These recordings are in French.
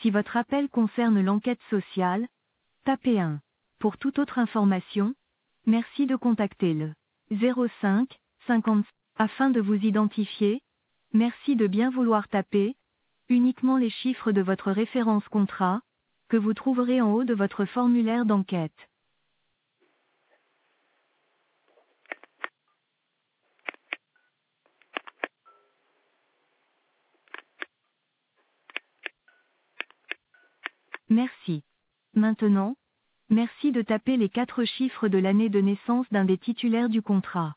Si votre appel concerne l'enquête sociale, tapez 1. Pour toute autre information, merci de contacter le 05 50 afin de vous identifier. Merci de bien vouloir taper uniquement les chiffres de votre référence contrat, que vous trouverez en haut de votre formulaire d'enquête. Merci. Maintenant, merci de taper les 4 chiffres de l'année de naissance d'un des titulaires du contrat.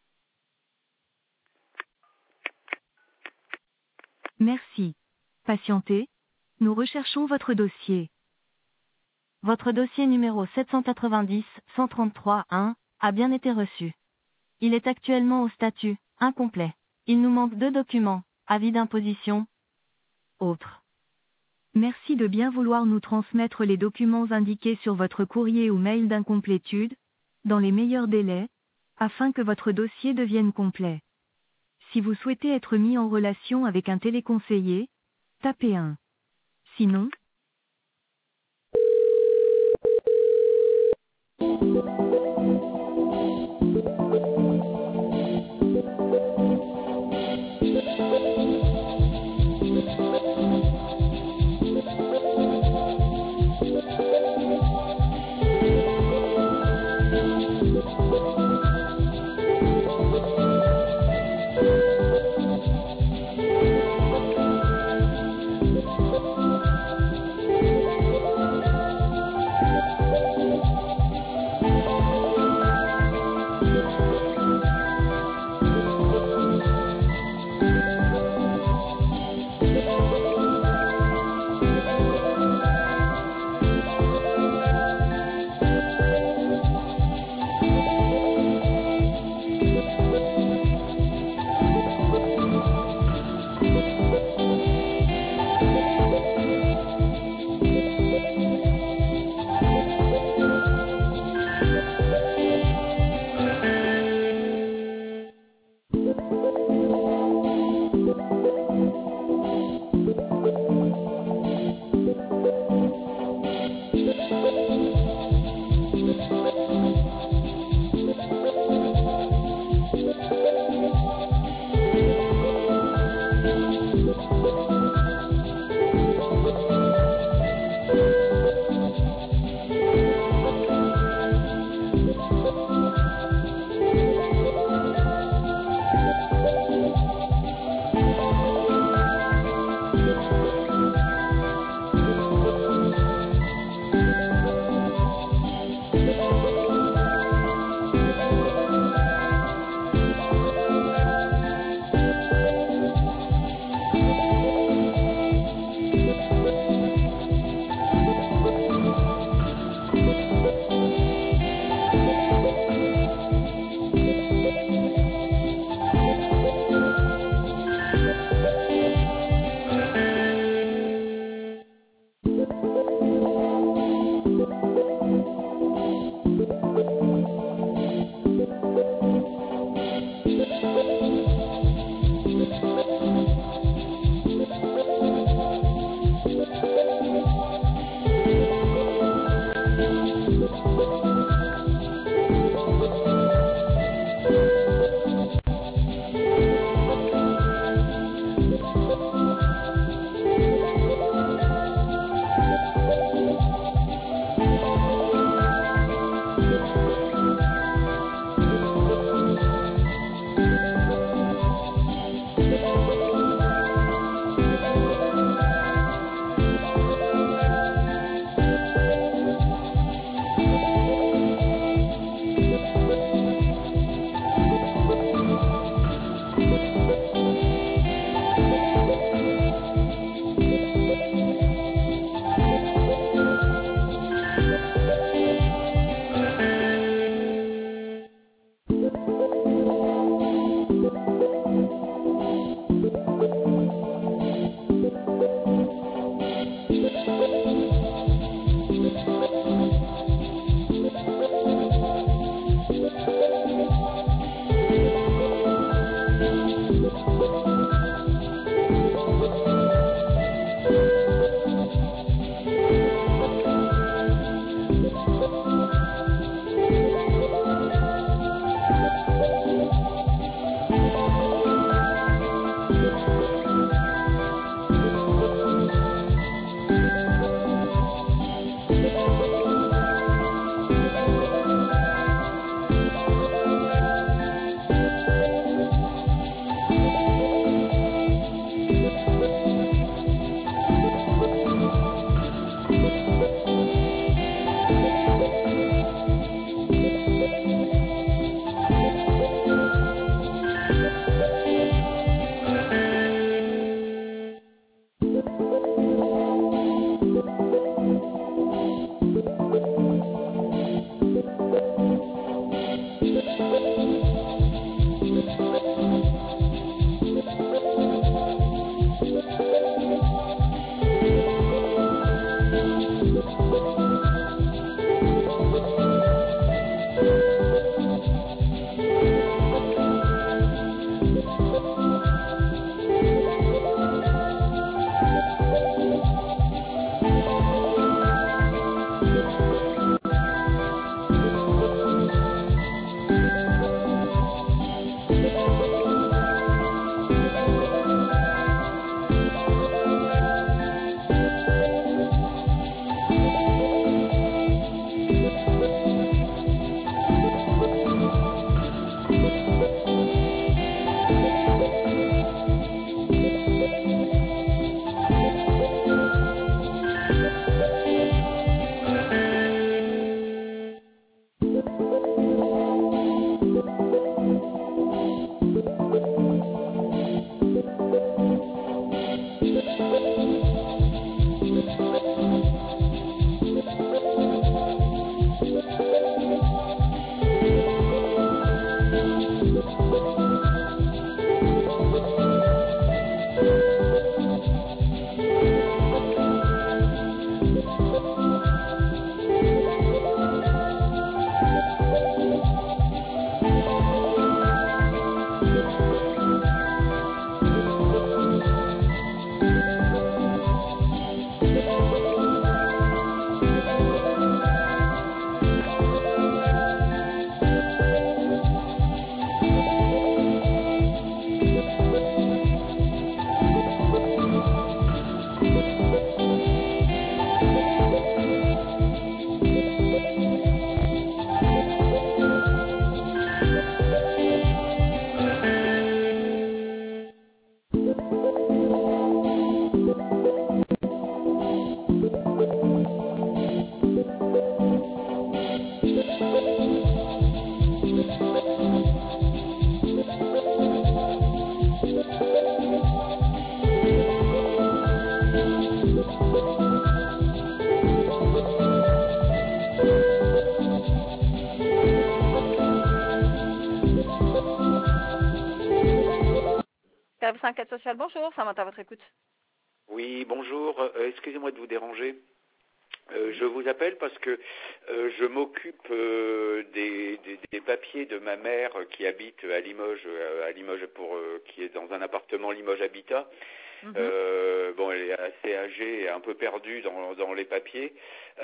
Merci. Patientez, nous recherchons votre dossier. Votre dossier numéro 790-133-1 a bien été reçu. Il est actuellement au statut incomplet. Il nous manque 2 documents, avis d'imposition, autres. Merci de bien vouloir nous transmettre les documents indiqués sur votre courrier ou mail d'incomplétude, dans les meilleurs délais, afin que votre dossier devienne complet. Si vous souhaitez être mis en relation avec un téléconseiller, tapez 1. Sinon, Service enquête sociale, bonjour, ça à votre écoute. Oui, bonjour. Excusez-moi de vous déranger. Je vous appelle parce que je m'occupe des papiers de ma mère qui habite à Limoges, qui est dans un appartement Limoges Habitat. Bon, elle est assez âgée et un peu perdue dans les papiers.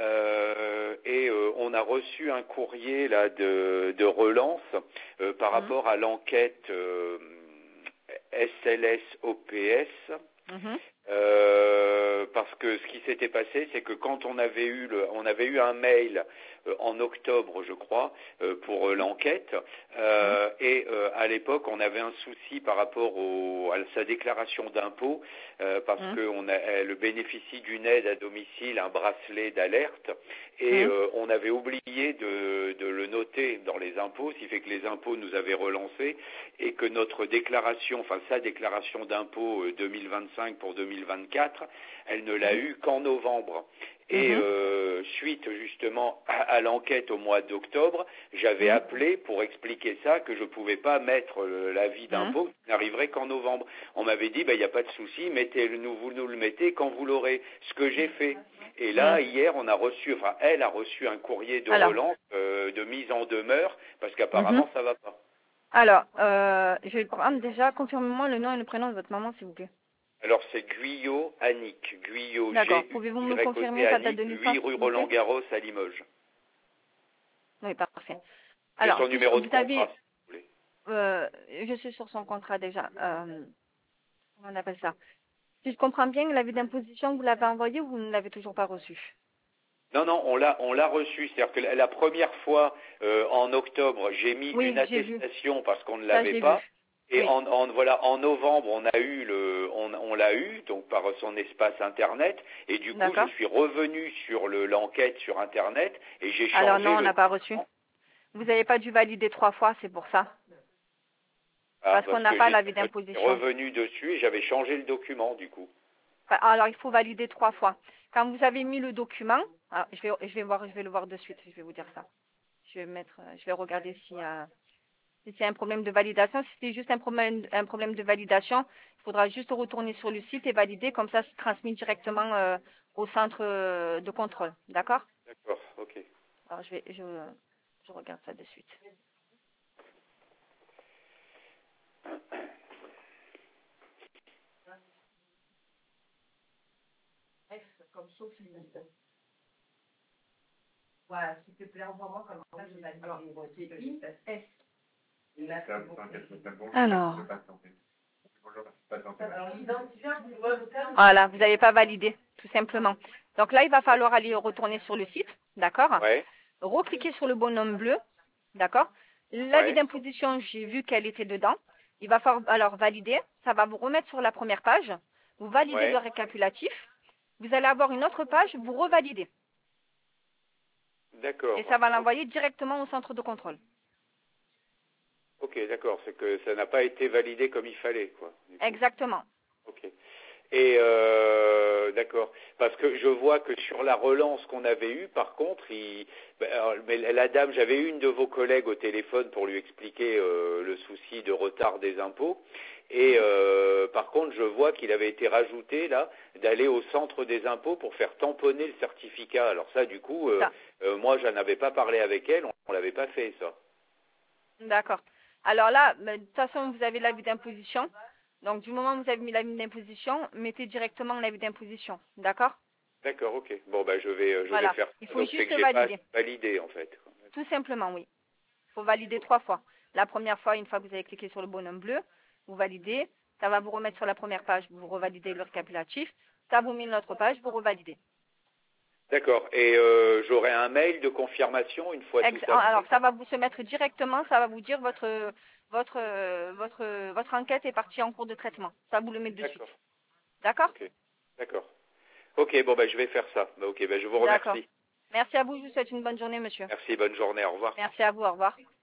On a reçu un courrier là de relance par rapport à l'enquête SLS-OPS. Parce que ce qui s'était passé, c'est que quand on avait eu un mail en octobre, je crois, pour l'enquête, et à l'époque, on avait un souci par rapport à sa déclaration d'impôt, parce qu'elle bénéficie d'une aide à domicile, un bracelet d'alerte, et on avait oublié de le noter dans les impôts, ce qui fait que les impôts nous avaient relancé, et que notre déclaration, enfin sa déclaration d'impôt 2025 pour 2024, elle ne l'a eu qu'en novembre. Et suite justement à l'enquête au mois d'octobre, j'avais appelé pour expliquer ça, que je ne pouvais pas mettre l'avis d'impôt, qui n'arriverait qu'en novembre. On m'avait dit, il n'y a pas de souci, vous nous le mettez quand vous l'aurez. Ce que j'ai fait. Et là, hier, elle a reçu un courrier de relance, de mise en demeure, parce qu'apparemment, ça ne va pas. Alors, je vais prendre déjà, confirmez-moi le nom et le prénom de votre maman, s'il vous plaît. Alors, c'est Guyot Annick. Guyot, d'accord. Pouvez-vous me confirmer sa date de naissance, 8 rue Roland-Garros à Limoges. Oui, parfait. Alors, son numéro de contrat, s'il vous plaît. Je suis sur son contrat déjà. Comment on appelle ça? Si je comprends bien, l'avis d'imposition, vous l'avez envoyé ou vous ne l'avez toujours pas reçu? Non, on l'a reçu. C'est-à-dire que la première fois, en octobre, j'ai mis une attestation parce qu'on ne l'avait pas. Et en novembre, on l'a eu, donc par son espace Internet. Et du coup, je suis revenu sur l'enquête sur Internet et j'ai changé. Alors non, on n'a pas reçu. Vous n'avez pas dû valider 3 fois, c'est pour ça. Parce qu'on n'a pas l'avis d'imposition. Je suis revenu dessus et j'avais changé le document, du coup. Alors, il faut valider 3 fois. Quand vous avez mis le document, je vais le voir de suite, je vais vous dire ça. Je vais regarder si c'est un problème de validation. Si c'est juste un problème de validation, il faudra juste retourner sur le site et valider. Comme ça, c'est transmis directement au centre de contrôle. D'accord? D'accord, ok. Alors, je regarde ça de suite. F comme sauf limite. Voilà, s'il te plaît, envoie-moi comme ça, je valide. Alors, c'est I-S. Alors, voilà, vous n'avez pas validé, tout simplement. Donc là, il va falloir aller retourner sur le site, d'accord? Recliquer sur le bonhomme bleu, d'accord? L'avis d'imposition, j'ai vu qu'elle était dedans. Il va falloir alors valider. Ça va vous remettre sur la première page. Vous validez le récapitulatif. Vous allez avoir une autre page, vous revalidez. D'accord. Et ça va l'envoyer directement au centre de contrôle. Ok, d'accord. C'est que ça n'a pas été validé comme il fallait, quoi. Exactement. Ok. Et d'accord. Parce que je vois que sur la relance qu'on avait eue, par contre, la dame, j'avais eu une de vos collègues au téléphone pour lui expliquer le souci de retard des impôts. Et par contre, je vois qu'il avait été rajouté là d'aller au centre des impôts pour faire tamponner le certificat. Alors ça, du coup, moi, je n'avais pas parlé avec elle, on l'avait pas fait ça. D'accord. Alors là, de toute façon, vous avez l'avis d'imposition. Donc du moment où vous avez mis l'avis d'imposition, mettez directement l'avis d'imposition. D'accord? D'accord, ok. Bon, je vais faire ça. Il faut juste valider. Valider en fait. Tout simplement, oui. Il faut valider 3 fois. La première fois, une fois que vous avez cliqué sur le bonhomme bleu, vous validez. Ça va vous remettre sur la première page, vous revalidez le récapitulatif. Ça vous met une autre page, vous revalidez. D'accord. Et j'aurai un mail de confirmation une fois tout ça. Alors, ça va vous se mettre directement, ça va vous dire votre enquête est partie en cours de traitement. Ça vous le met de suite. D'accord? Ok. D'accord. Ok, bon, je vais faire ça. Ok, je vous remercie. Merci à vous, je vous souhaite une bonne journée, monsieur. Merci, bonne journée, au revoir. Merci à vous, au revoir.